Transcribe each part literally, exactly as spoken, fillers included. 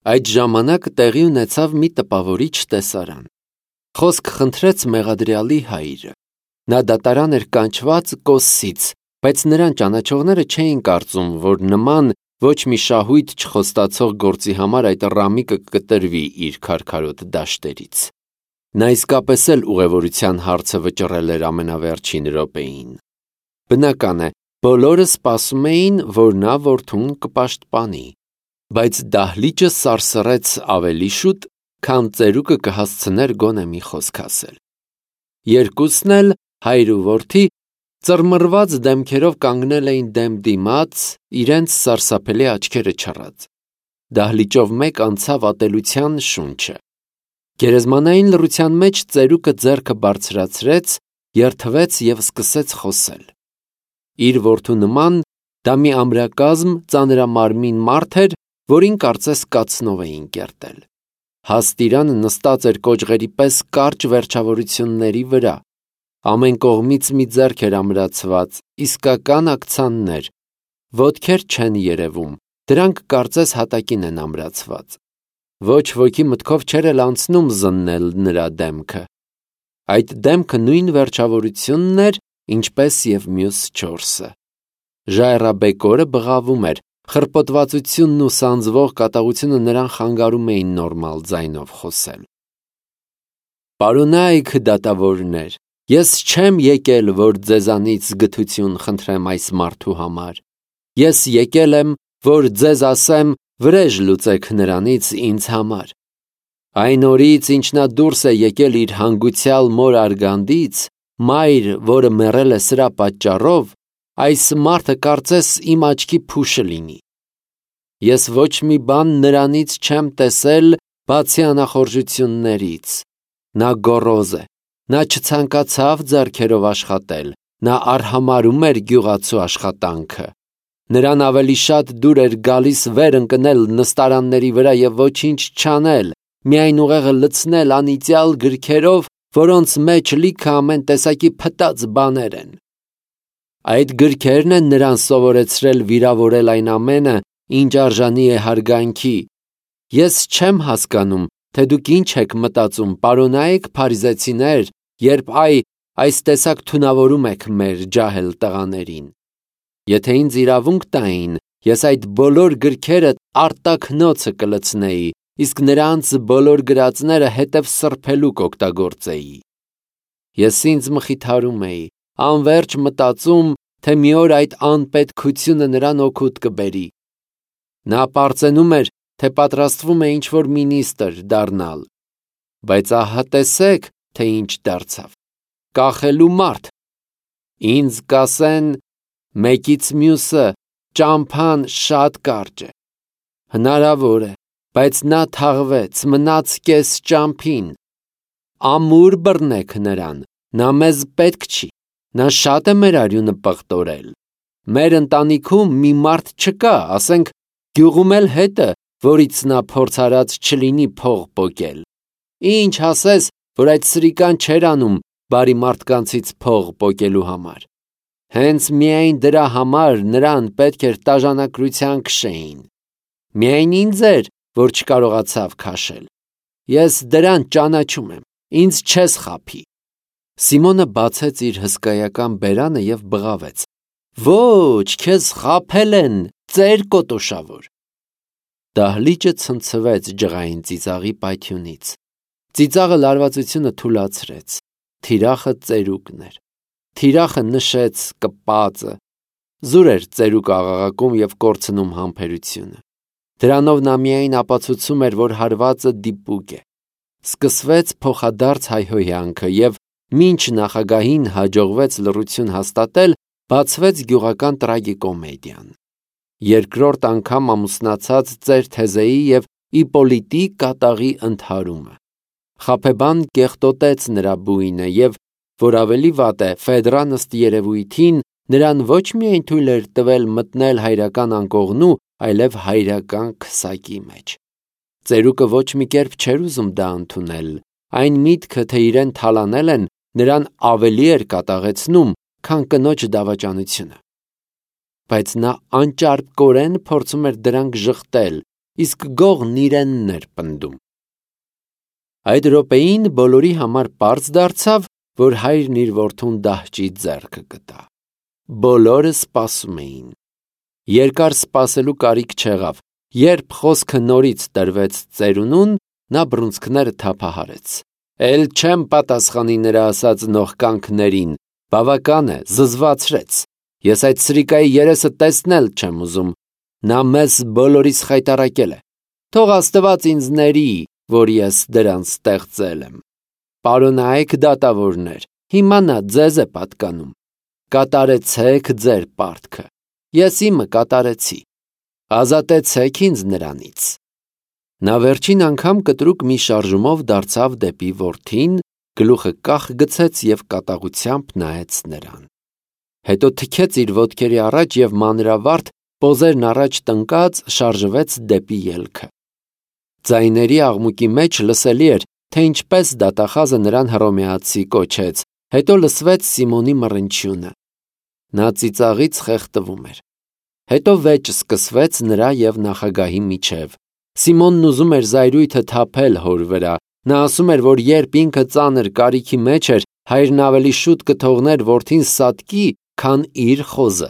Այդ ժամանակ տեղի ունեցավ մի տպավորիչ տեսարան։ Խոսք խնդրեց մեղադրյալի հայրը։ Նա դատարան էր կանչված Կոսսից, բայց նրան ճանաչողները չէին կարծում, որ նման ոչ մի շահույթ չխոստացող գործի համար այդ ռամիկը կտրվի իր քարքարոտ դաշտերից։ Նա իսկապես էլ ուղևորության հարցը վճռել էր ամենավերջին րոպեին։ Բնական է, բոլորը սպասում էին, որ նա որդուն կպաշտպանի, բայց դահլիճը սարսռեց ավելի շուտ, քան ծերուկը կհասցներ գոնե մի խոսք ասել։ Երկուսն էլ, հայր ու որդի, ծռմռված դեմքերով կանգնել էին դեմ դիմաց, իրենց սարսափելի աչքերը չռած։ Դահլիճով մեկ անցավ ատելության շունչը։ Գերեզմանային լռության մեջ ծերուկը ձեռքը բարձրացրեց, երդվեց և սկսեց խոսել։ Իր որդու նման դա մի ամրակազմ ծանրամարմին մարդ էր, որին կարծես կացնով էին կերտել։ Հաստ իրանը նստած էր կոճղերի պես կարճ վերջավորությունների վրա, ամեն կողմից մի ձեռք էր ամրացված, իսկական աքցաններ, ոտքեր չեն երևում, դրանք կարծես հատակին են ամրացված։ Ոչ ոքի մտքով չէր էլ անցնում զննել նրա դեմքը։ Այդ դեմքը նույն վերջավորությունն էր, ինչպես և մյուս չորսը։ Ժայռաբեկորը բղավում էր, խրպոտվածությունն ու սանձվող կատաղությունը նրան խանգարում էին նորմալ ձայնով խոսել։ Պարոնայք դատավորներ, ես չեմ եկել, որ ձեզանից գթություն խնդրեմ այս մարդու համար։ Ես եկել եմ, որ ձեզ ասեմ, վրեժ լուծեք նրանից ինձ համար։ Այն օրից, ինչ նա դուրս է եկել իր հանգուցյալ մոր արգանդից, մայր, որը մեռել է սրա պատճառով, այս մարդը կարծես իմ աչքի փուշը լինի։ Ես ոչ մի բան նրանից չեմ տեսել, բացի անախորժություններից։ Նա գոռոզ է, նա չցանկացավ ձեռքերով աշխատել, նա արհամարհում էր գյուղացու աշխատանքը։ Նրան ավելի շատ դուր էր գալիս վեր ընկնել նստարանների վրա և ոչինչ չանել, միայն ուղեղը լցնել անիծյալ գրքերով, որոնց մեջ լիքը ամեն տեսակի փտած բաներ են։ Այդ գրքերն են նրան սովորեցրել վիրավորել այն ամենը, ինչ արժանի է հարգանքի։ Ես չեմ հասկանում, թե դուք ինչ եք մտածում, պարոնայք փարիզեցիներ, երբ այ այս տեսակ թունավորում եք մեր ջահել տղաներին։ Եթե ինձ իրավունք տային, ես այդ բոլոր գրքերը արտաքնոցը կլցնեի, իսկ նրանց բոլոր գրածները հետև սրբելու կօգտագործեի։ Ես ինձ մխիթարում էի, անվերջ մտածում, թե մի օր այդ անպետքությունը նրան օգուտ կբերի։ Նա պարծենում էր, թե պատրաստվում է ինչ-որ մինիստր դառնալ։ Բայց ահա տեսեք, թե ինչ դարձավ։ Կախելու մարդ։ Ինձ կասեն, մեկից մյուսը ճամփան շատ կարճ է։ Հնարավոր է, բայց նա թաղվեց, մնաց կես ճամփին։ Ամուր բռնեք նրան, նա մեզ պետք չի, նա շատ է մեր արյունը պղտորել։ Մեր ընտանիքում մի մարդ չկա, ասենք, գյուղում էլ հետը, որից նա փորձարած չլինի փող պոկել։ Ինչ ասես, որ այդ սրիկան չէր անում բարի մարդկանցից փող պոկելու համար։ Հենց միայն դրա համար նրան պետք էր տաժանակրության քշեին։ Միայն ինձ էր, որ չկարողացավ քաշել։ Ես դրան ճանաչում եմ, ինձ չես խաբի։ Սիմոնը բացեց իր հսկայական բերանը և բղավեց. Ոչ, քեզ խաբել են, ծեր կոտոշավոր։ Դահլիճը ցնցվեց ջղային ծիծաղի պայթյունից։ Ծիծաղը լարվածությունը թուլացրեց։ Թիրախը ծերուկն էր։ Թիրախը նշեց կպածը։ Զուր էր ծերուկը աղաղակում և կորցնում համբերությունը։ Դրանով նա միայն ապացուցում էր, որ հարվածը դիպուկ է։ Սկսվեց փոխադարձ հայհոյանքը և մինչ նախագահին հաջողվեց լռություն հաստատել, բացվեց գյուղական տրագիկոմեդիան։ Երկրորդ անգամ ամուսնացած ծեր Թեզեի և Իպոլիտի կատաղի ընդհարումը։ Խաբեբան կեղտոտեց նրա բույնը և, որ ավելի վատ է, Ֆեդրան ըստ երևույթին նրան ոչ միայն թույլ էր տվել մտնել հայրական անկողնու, այլև հայրական քսակի մեջ։ Ծերուկը ոչ մի կերպ չէր ուզում դա ընդունել, այն միտքը, թե իրեն թալանել են, նրան ավելի էր կատաղեցնում, քան կնոջ դավաճանությունը։ Բայց նա անճարպկորեն փորձում էր դրանք ժխտել, իսկ գողն իրենն էր պնդում։ Այդ րոպեին բոլորի համար պարզ դարձավ, որ հայրն իր որդուն դահճի ձեռքը կտա։ Բոլորը սպասում էին։ Երկար սպասելու կարիք չեղավ, երբ խոսքը նորից տրվեց ծերունուն, նա բռունցքները թափահարեց։ Էլ չեմ պատասխանի նրա ասած նողկանքներին, բավական է, զզվացրեց։ Ես այդ սրիկայի երեսը տեսնել չեմ ուզում, նա մեզ բոլորիս խայտառակել է։ Թող Աստված ինձ ների, որ ես դրան ստեղծել եմ։ Պարոնայք դատավորներ, հիմա նա ձեզ է պատկանում։ Կատարեցեք ձեր պարտքը։ Ես իմը կատարեցի։ Ազատեցեք ինձ նրանից։ Նա վերջին անգամ կտրուկ մի շարժումով դարձավ դեպի որդին, գլուխը կախ գցեց և կատաղությամբ նայեց նրան։ Հետո թքեց իր ոտքերի առաջ և մանրավարդ, պոզերն առաջ տնկած, շարժվեց դեպի ելքը։ Ձայների աղմուկի մեջ լսելի էր, թե ինչպես դատախազը նրան հռոմեացի կոչեց, հետո լսվեց Սիմոնի մռնչյունը։ Նա ծիծաղից խեղդվում էր։ Հետո վեճ սկսվեց նրա և նախագահի միջև։ Սիմոնն ուզում էր զայրույթը թափել հոր վրա։ Նա ասում էր, որ երբ ինքը ծանր կարիքի մեջ էր, հայրն ավելի շուտ կթողներ որդին սատկի, քան իր խոզը։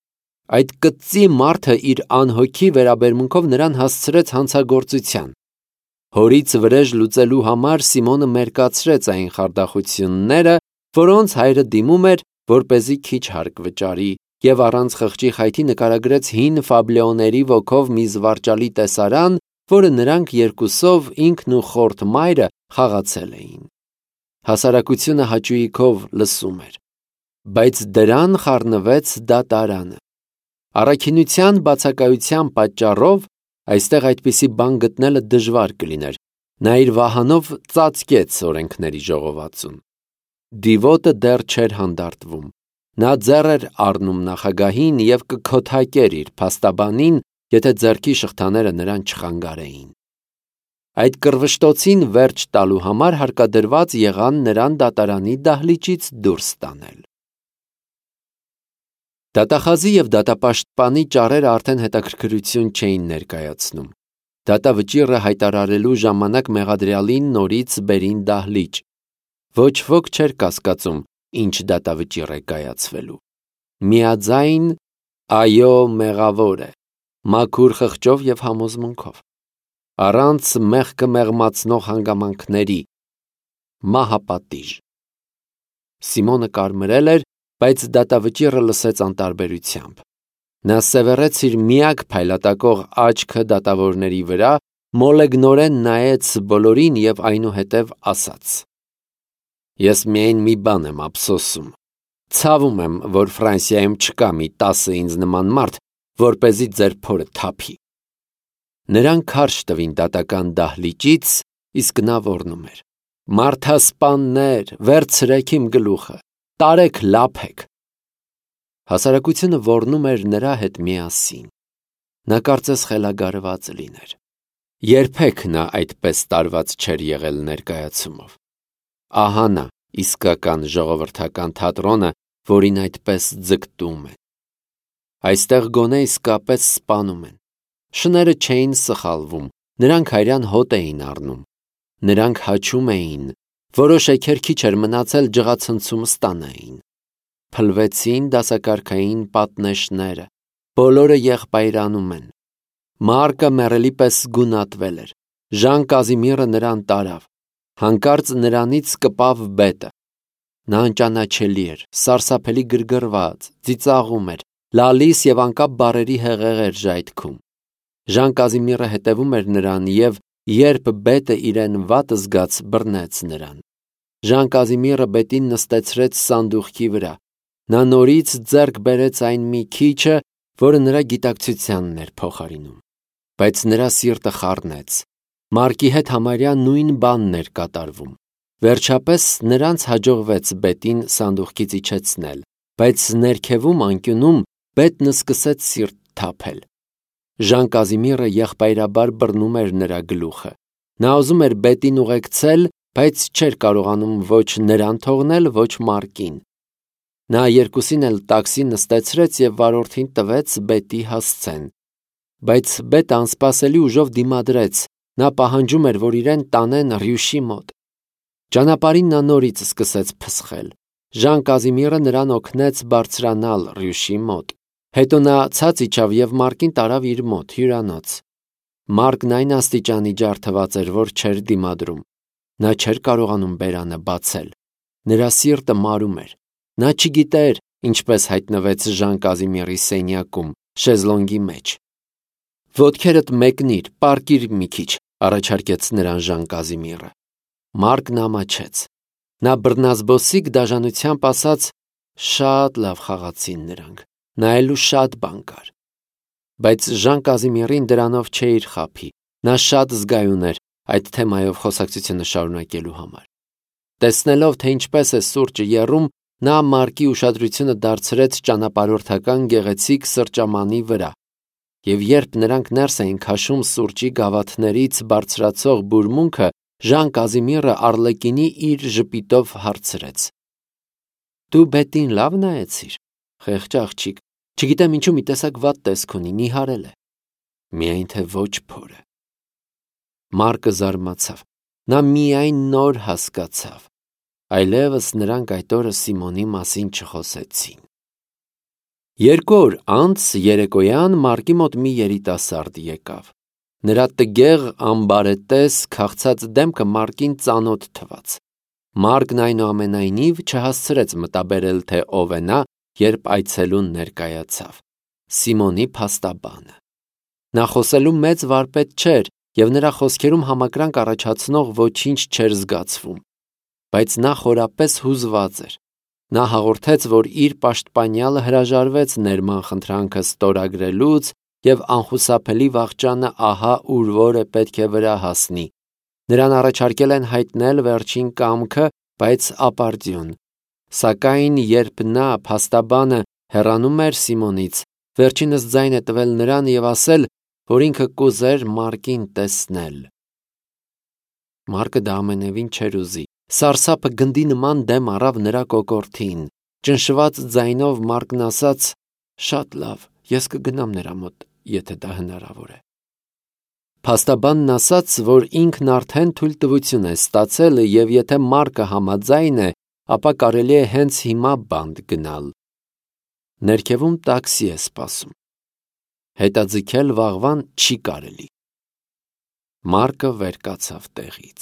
Այդ կծի մարդը իր անհոգի վերաբերմունքով նրան հասցրեց հանցագործության։ Հորից վրեժ լուծելու համար Սիմոնը մերկացրեց այն խարդախությունները, որոնց հայրը դիմում էր, որպեսզի քիչ հարկ վճարի, և առանց խղճի խայթի նկարագրեց հին Ֆաբլեոների ոգով մի զվարճալի տեսարան, որը նրանք երկուսով, ինքն ու խորթ մայրը, խաղացել էին։ Հասարակությունը հաճույքով լսում էր, բայց դրան խառնվեց դատարանը։ Առաքինության բացակայության պատճառով այստեղ այդպիսի բան գտնելը դժվար կլիներ։ Նա իր վահանով ծածկեց օրենքների ժողովածուն։ Դիվոտը դեռ չէր հանդարտվում։ Նա ձեռ էր առնում նախագահին և կքոթակեր իր փաստաբանին, եթե ձեռքի շղթաները նրան չխանգարեին։ Այդ կռվշտոցին վերջ տալու համար հարկադրված եղան նրան դատարանի դահլիճից դուրս տանել։ Դատախազի և դատապաշտպանի ճառերը արդեն հետաքրքրություն չէին ներկայացնում։ Դատավճիռը հայտարարելու ժամանակ մեղադրյալին նորից բերին դահլիճ։ Ոչ ոք չէր կասկածում, ինչ դատավճիռ է կայացվելու։ Միաձայն այո, մեղավոր է, մաքուր խղճով և համոզմունքով, առանց մեղքը մեղմացնող հանգամանքների, մահապատիժ։ Սիմոնը կարմրել էր, բայց դատավճիռը լսեց անտարբերությամբ։ Նա սևեռեց իր միակ փայլատակող աչքը դատավորների վրա, մոլեգնորեն նայեց բոլորին և այնուհետև ասաց. Ես միայն մի բան եմ ափսոսում։ Ցավում եմ, որ Ֆրանսիայում չկա մի տասը ինձ նման մարդ, որպեսզի ձեր փորը թափի։ Նրան քարշ տվին դատական դահլիճից, իսկ նա ոռնում էր. Մարդասպաններ, վերցրեք իմ գլուխը, տարեք լափեք։ Հասարակությունը ոռնում էր նրա հետ միասին։ Նա կարծես խելագարված լիներ։ Երբեք նա այդպես տարված չէր եղել ներկայացումով։ Ահա նա, իսկական ժողովրդական թատրոնը, որին այդպես ձգտում են։ Այստեղ գոնե իսկապես սպանում են։ Շները չէին սխալվում, նրանք հայրյան հոտ էին առնում։ Նրանք հաչում էին, որոշ էգեր քիչ էր մնացել ջղացնցում ստանային։ Փլվեցին դասակարգային պատնեշները, բոլորը եղբայրանում են։ Մարկը մեռելի պես գունատվել էր։ Ժան Կազիմիրը նրան տարավ։ Հանկարծ նրանից կպավ բետը։ Նա անճանաչելի էր, սարսափելի գրգռված, ծիծաղում էր, լալիս և անկապ բառերի հեղեղ էր ժայթքում։ Ժան Կազիմիրը հետևում էր նրան և, երբ բետը իրեն վատ զգաց, բռնեց նրան։ Ժան Կազիմիրը բետին նստեցրեց սանդուղքի վրա։ Նա նորից ձեռք բերեց այն մի քիչը, որը նրա գիտակցությանն էր փոխարինում։ Բայց նրա սիրտը խառնեց։ Մարկի հետ համարյա նույն բանն էր կատարվում։ Վերջապես նրանց հաջողվեց բետին սանդուղքից իջեցնել, բայց ներքևում անկյունում բետն սկսեց սիրտ թափել։ Ժան Կազիմիրը եղբայրաբար բռնում էր նրա գլուխը։ Նա ուզում էր բետին ուղեկցել, բայց չէր կարողանում ոչ նրան թողնել, ոչ Մարկին։ Նա երկուսին էլ տաքսի նստեցրեց և վարորդին տվեց բետի հասցեն։ Բայց բետը անսպասելի ուժով դիմադրեց, նա պահանջում էր, որ իրեն տանեն Ռյուշի մոտ։ Ճանապարհին նա նորից սկսեց փսխել։ Ժան Կազիմիրը նրան օգնեց բարձրանալ Ռյուշի մոտ։ Հետո նա ցած իջավ և Մարկին տարավ իր մոտ հյուրանոց։ Մարկն այն աստիճանի ջարդված էր, որ չէր դիմադրում։ Նա չէր կարողանում բերանը բացել։ Նրա սիրտը մարում էր։ Նա չգիտեր, ինչպես հայտնվեց Ժան Կազիմիրի սենյակում, շեզլոնգի մեջ։ «Ոտքերդ մեկնիր, պառկիր մի քիչ», առաջարկեց նրան Ժան Կազիմիրը։ Մարկն ամաչեց։ Նա բռնազբոսիկ դաժանությամբ ասաց. «Շատ լավ խաղացին նրանք, նայելու շատ բան կար»։ Բայց Ժան Կազիմիրին դրանով չէիր խաբի։ Նա շատ զգայուն էր այդ թեմայով խոսակցությունը շարունակելու համար։ Տեսնելով, թե ինչպես է սուրճը եռում, նա Մարկի ուշադրությունը դարձրեց ճանապարհորդական գեղեցիկ սրճամանի վրա, և երբ նրանք ներս էին քաշում սուրճի գավաթներից բարձրացող բուրմունքը, Ժան Կազիմիրը Առլեկինի իր ժպիտով հարցրեց. «Դու բետին լավ նայեցիր, խեղճ աղջիկ, չգիտեմ ինչու մի տեսակ վատ տեսք ունի, նիհարել է»։ «Միայն թե ոչ փորը»։ Մարկը զարմացավ։ Նա միայն նոր հասկացավ։ Այլևս նրանք այդ օրը Սիմոնի մասին չխոսեցին։ Երկու օր անց երեկոյան Մարկի մոտ մի երիտասարդ եկավ։ Նրա տգեղ, անբարետես, քաղցած դեմքը Մարկին ծանոթ թվաց։ Մարկն այնուամենայնիվ չհասցրեց մտաբերել, թե ով է նա, երբ այցելուն ներկայացավ։ Սիմոնի փաստաբանը։ Նա խոսելու մեծ վարպետ չէր, և նրա խոսքերում համակրանք առաջացնող ոչինչ չէր զգացվում։ Բայց նա խորապես հուզված էր։ Նա հաղորդեց, որ իր պաշտպանյալը հրաժարվեց ներման խնդրանքը ստորագրելուց և անխուսափելի վախճանը ահա ուր որ է պետք է վրա հասնի։ Նրան առաջարկել են հայտնել վերջին կամքը, բայց ապարդյուն։ Սակայն երբ նա, փաստաբանը, հեռանում էր Սիմոնից, վերջինս ձայն է տվել նրան և ասել, որ ինքը կուզեր Մարկին տեսնել։ Մարկը դա ամենևին չէր ուզի։ Սարսափը գնդի նման դեմ առավ նրա կոկորդին։ Ճնշված ձայնով Մարկն ասաց. «Շատ լավ, ես կգնամ նրա մոտ, եթե դա հնարավոր է»։ Փաստաբանն ասաց, որ ինքն արդեն թույլտվություն է ստացել և եթե Մարկը համաձայն է, ապա կարելի է հենց հիմա բանտ գնալ։ Ներքևում տաքսի է սպասում։ Հետաձգել վաղվան չի կարելի։ Մարկը վեր կացավ տեղից։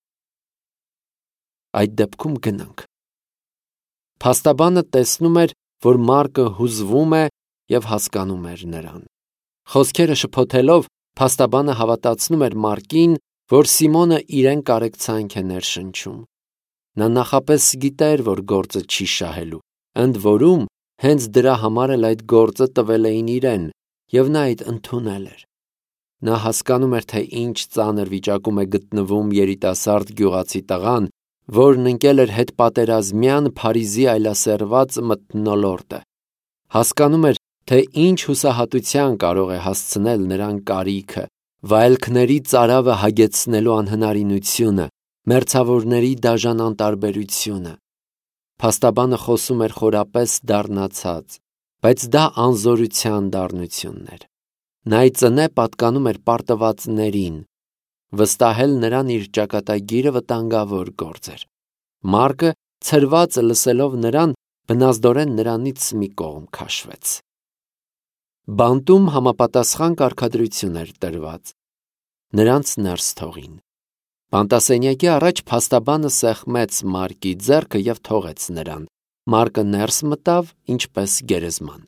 Այդ դեպքում գնանք։ Փաստաբանը տեսնում էր, որ Մարկը հուզվում է և հասկանում էր նրան։ Խոսքերը շփոթելով, փաստաբանը հավատացնում էր Մարկին, որ Սիմոնը իրեն կարեկցանք է ներշնչում։ Նա նախապես գիտեր, որ գործը չի շահելու, ընդ որում հենց դրա համար էլ այդ գործը տվել էին իրեն, և նա այդ ընդունել էր։ Նա հասկանում էր, թե ինչ ծանր վիճակում է գտնվում երիտասարդ գյուղացի տղան, որն ընկել էր հետպատերազմյան Փարիզի այլասերված մթնոլորտը։ Հասկանում էր, թե ինչ հուսահատության կարող է հասցնել նրան կարիքը, վայելքների ծարավը հագեցնելու անհնարինությունը, մերձավորների դաժան անտարբերությունը։ Փաստաբանը խոսում էր խորապես դառնացած, բայց դա անզորության դառնությունն էր։ Նա ի ծնե պատկանում էր պարտվածներին։ Վստահել նրան իր ճակատագիրը վտանգավոր գործ էր։ Մարկը, ցրվածը լսելով նրան, բնազդորեն նրանից մի կողմ քաշվեց։ Բանտում համապատասխան կարգադրություն էր տրված։ Նրանց ներս թողին։ Բանտասենյակի առաջ փաստաբանը սեղմեց Մարկի ձեռքը և թողեց նրան։ Մարկը ներս մտավ, ինչպես գերեզման։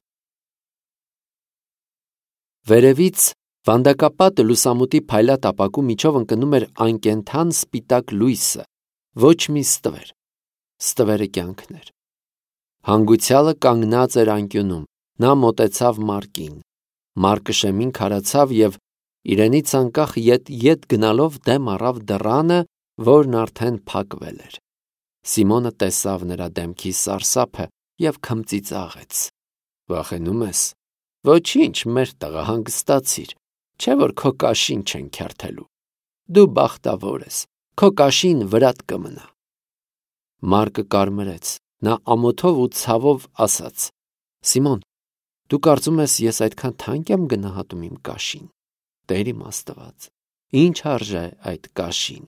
Վերևից վանդակապատ լուսամուտի փայլատ ապակու միջով ընկնում էր անկենդան սպիտակ լույսը, ոչ մի ստվեր։ Ստվերը կյանքն էր։ Հանգուցյալը կանգնած էր անկյունում։ Նա մոտեցավ Մարկին։ Մարկը շեմին քարացավ և իրենից անկախ ետ-ետ գնալով դեմ առավ դռանը, որն արդեն փակվել էր։ Սիմոնը տեսավ նրա դեմքի սարսափը և քմծիծաղեց։ «Վախենու՞մ ես»։ «Ոչինչ, մեր տղա, հանգստացիր, չէ՞ որ քո կաշին չեն քյարթելու։ Դու բախտավոր ես, քո կաշին վրատ կմնա»։ Մարկը կարմրեց։ Նա ամոթով ու ցավով ասաց. «Սիմոն, Դու կարծում ես ես այդքան թանկ եմ գնահատում իմ կաշին։ Տեր իմ Աստված, ինչ արժե այդ կաշին։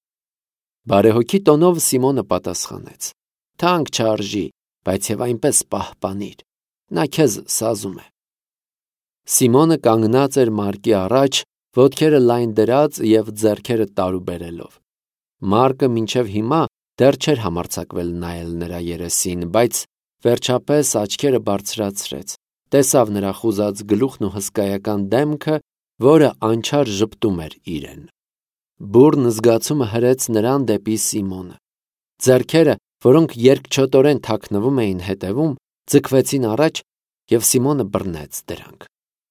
Բարեհոգի տոնով Սիմոնը պատասխանեց. Թանկ չարժի, բայց եւ այնպես պահպանիր, նա քեզ սազում է։ Սիմոնը կանգնած էր Մարկի առաջ, ոտքերը լայն դրած եւ ձեռքերը տարուբերելով։ Մարկը մինչև հիմա դեռ չէր համարձակվել նայել նրա երեսին, բայց վերջապես աչքերը բարձրացրեց, տեսավ նրա խուզած գլուխն ու հսկայական դեմքը, որը անչափ ժպտում էր իրեն։ Բուրն զգացումը հրեց նրան դեպի Սիմոնը։ Ձեռքերը, որոնք երկչոտորեն թաքնվում էին հետևում, ձգվեցին առաջ եւ Սիմոնը բռնեց դրանք։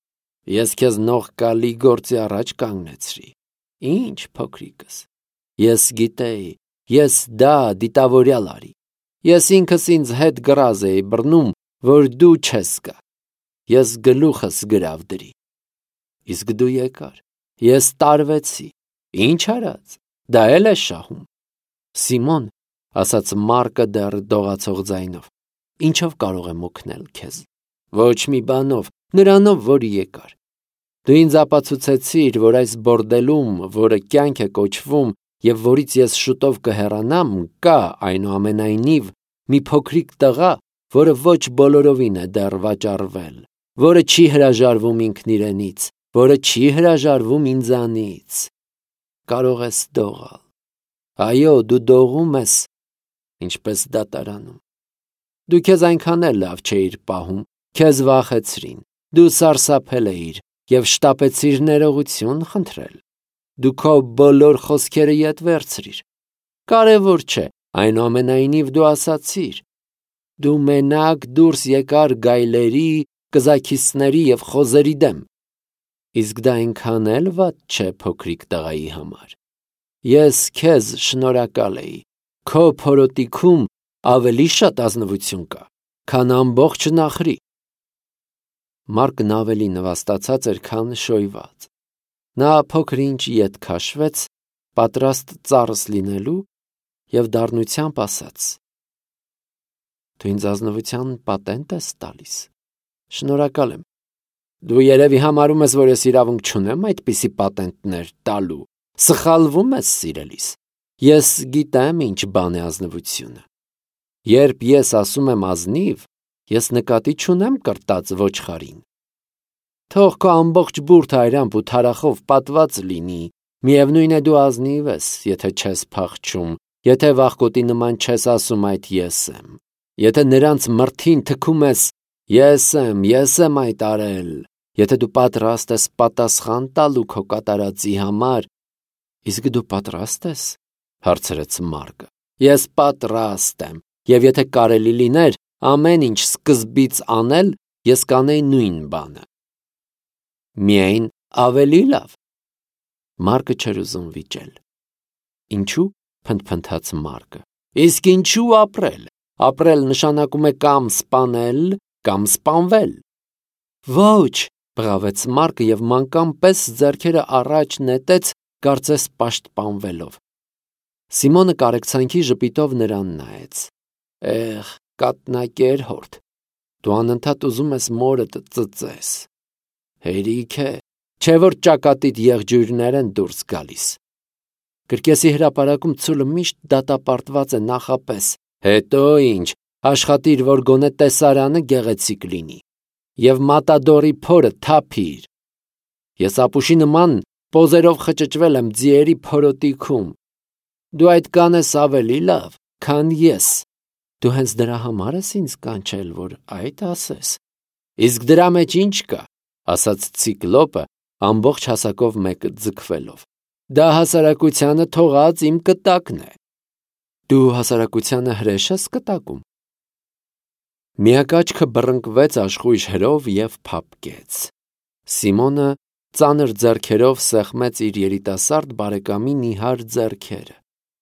Ես քեզ նողկալի գործի առաջ կանգնեցրի։ Ինչ փոքրիկս։ Ես գիտեի, ես դա դիտավորյալ արի։ Ես ինքս ինձ հետ գրազ էի բռնում, որ դու չես գա։ Ես գլուխս գրավ դրի։ Իսկ դու եկար։ Ես տարվեցի։ Ինչ արած։ Դա էլ է շահում։ Սիմոն, ասաց Մարկը դեռ դողացող ձայնով, ինչով կարող եմ օգնել քեզ։ Ոչ մի բանով, նրանով, որ եկար։ Դու ինձ ապացուցեցիր, որ այս բորդելում, որը կյանք է կոչվում եւ որից ես շուտով կհեռանամ, կա այնուամենայնիվ մի փոքրիկ տղա, որը ոչ բոլորովին է դեռ վաճառվել, որը չի հրաժարվում ինքն իրենից, որը չի հրաժարվում ինձանից։ Կարող ես դողալ։ Այո, դու դողում ես, ինչպես դատարանում։ Դու քեզ այնքան էլ լավ չէիր պահում, քեզ վախեցրին, դու սարսափել էիր եւ շտապեցիր ներողություն խնդրել։ Դու քո բոլոր խոսքերը ետ վերցրիր։ Կարևոր չէ, այնուամենայնիվ դու ասացիր։ Դու մենակ դուրս եկար գայլերի, կզաքիսների եւ խոզերի դեմ։ Իսկ դա այնքան էլ վատ չէ փոքրիկ տղայի համար։ Ես քեզ շնորհակալ էի։ Քո փորոտիքում ավելի շատ ազնվություն կա, քան ամբողջ Նախրի։ Մարկն ավելի նվաստացած էր, քան շոյված։ Նա փոքր ինչ ետ քաշվեց, պատրաստ ծառս լինելու եւ դառնությամբ ասաց. Դու ինձ ազնվության պատենտ ես տալիս։ Շնորհակալ եմ։ Դու երևի համարում ես, որ ես իրավունք չունեմ այդպիսի պատենտներ տալու։ Սխալվում ես, սիրելիս։ Ես գիտեմ ինչ բան է ազնվությունը։ Երբ ես ասում եմ ազնիվ, ես նկատի չունեմ կրտած ոչխարին։ Թող քո ամբողջ բուրդը այրամբ ու թարախով պատված լինի, միևնույն է դու ազնիվ ես, եթե չես փախչում, եթե վախկոտի նման չես ասում այդ ես եմ, եթե նրանց մրթին թքում ես ես եմ, ես եմ այդ արել, եթե դու պատրաստ ես պատասխան տալու քո կատարածի համար, իսկ դու պատրաստ ես, հարցրեց Մարկը։ Ես պատրաստ եմ, եւ եթե կարելի լիներ ամեն ինչ սկզբից անել, ես կանեի նույն բանը։ Միայն ավելի լավ։ Մարկը չէր ուզում վիճել։ Ինչու՞, փնթփնթաց Մարկը։ Իսկ ինչու ապրել։ Ապրել նշանակում է կամ սպանել, կամ սպանվել։ Ոչ, բղավեց Մարկը եւ մանկան պես ձեռքերը առաջ նետեց, կարծես պաշտպանվելով։ Սիմոնը կարեկցանքի ժպիտով նրան նայեց։ Էհ, կատնակեր հորդ, դու անընդհատ ուզում ես մորդ ծծես։ Հերիք է, չէ որ ճակատիդ եղջյուրներ են դուրս գալիս։ Կրկեսի հրապարակում ցուլը միշտ դատապարտված է նախապես, հետո ինչ, աշխատիր, որ գոնե տեսարանը գեղեցիկ լինի, եւ մատադորի փորը թափիր։ Ես ապուշի նման պոզերով խճճվել եմ ձիերի փորոտիքում։ Դու այդ կանես ավելի լավ, քան ես։ Դու հենց դրա համար ես ինձ կանչել, որ այդ ասես։ Իսկ դրա մեջ ինչ կա, ասաց ցիկլոպը, ամբողջ հասակով մեկ ձգվելով։ Դա հասարակությանը թողած իմ կտակն է։ Դու հասարակությանը հրեշ ես կտակում։ Միակաչքը բռնկվեց աշխույժ հրով եւ փափկեց։ Սիմոնը ծանր ձեռքերով սեղմեց իր երիտասարդ բարեկամի նիհար ձեռքերը։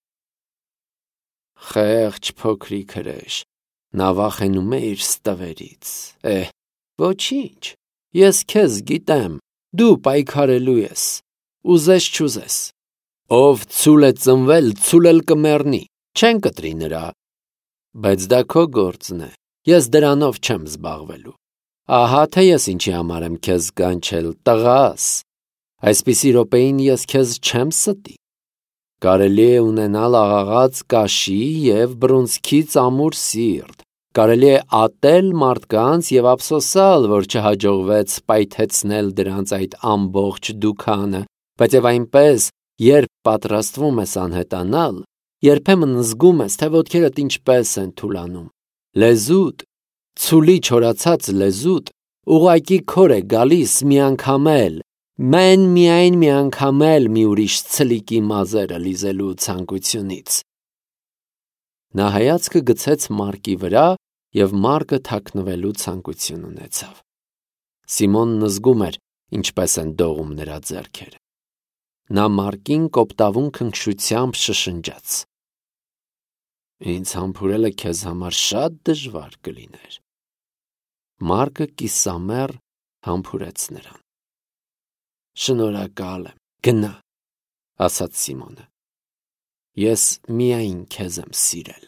Խեղճ փոքրիկ հրեշ, նա վախենում է իր ստվերից։ Էհ, ոչինչ, ես քեզ գիտեմ, դու պայքարելու ես, ուզես չուզես։ Ով ցուլ է ծնվել, ցուլ էլ կմեռնի, չեն կտրի նրա։ Բայց դա քո գործն է, ես դրանով չեմ զբաղվելու։ Ահա թե ես ինչի համար եմ քեզ կանչել, տղաս, այսպիսի րոպեին ես քեզ չեմ ստի։ Կարելի է ունենալ աղաղած կաշի և բռունցքից ամուր սիրտ, կարելի է ատել մարդկանց և ափսոսալ, որ չհաջողվեց պայթեցնել դրանց այդ ամբողջ դուքանը, բայց և այնպես, երբ պատրաստվում ես անհետանալ, երբեմն զգում ես, թե ոտքերդ ինչպես են թուլանում, լեզուդ, ցուլի չորացած լեզուդ, ուղղակի քոր է գալիս միանգամել, մեն միայն միանգամել մի ուրիշ ցլիկի մազերը լիզելու ցանկությունից։ Նա հայացքը գցեց Մարկի վրա և Մարկը թաքնվելու ցանկություն ունեցավ։ Սիմոնն զգում էր, ինչպես են դողում նրա ձեռքերը։ Նա Մարկին կոպտավուն քնքշությամբ շշնջաց. «Ինձ համբուրելը քեզ համար շատ դժվար կլիներ»։ Մարկը կիսամեռ համբուրեց նրան։ «Շնորհակալ եմ, գնա», ասաց Սիմոնը։ «Ես միայն քեզ եմ սիրել»։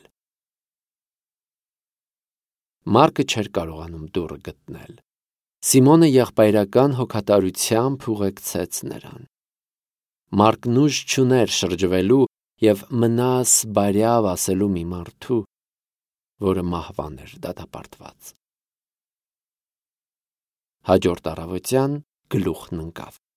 Մարկը չէր կարողանում դուռը գտնել։ Սիմոնը եղբայրական հոգատարությամբ ուղեկցեց նրան։ Մարկն ուժ չուներ շրջվելու և մնաս բարյավ ասելու մի մարդու, որը մահվան էր դատապարտված։ Հաջորդ առավոտյան գլուխն ընկավ։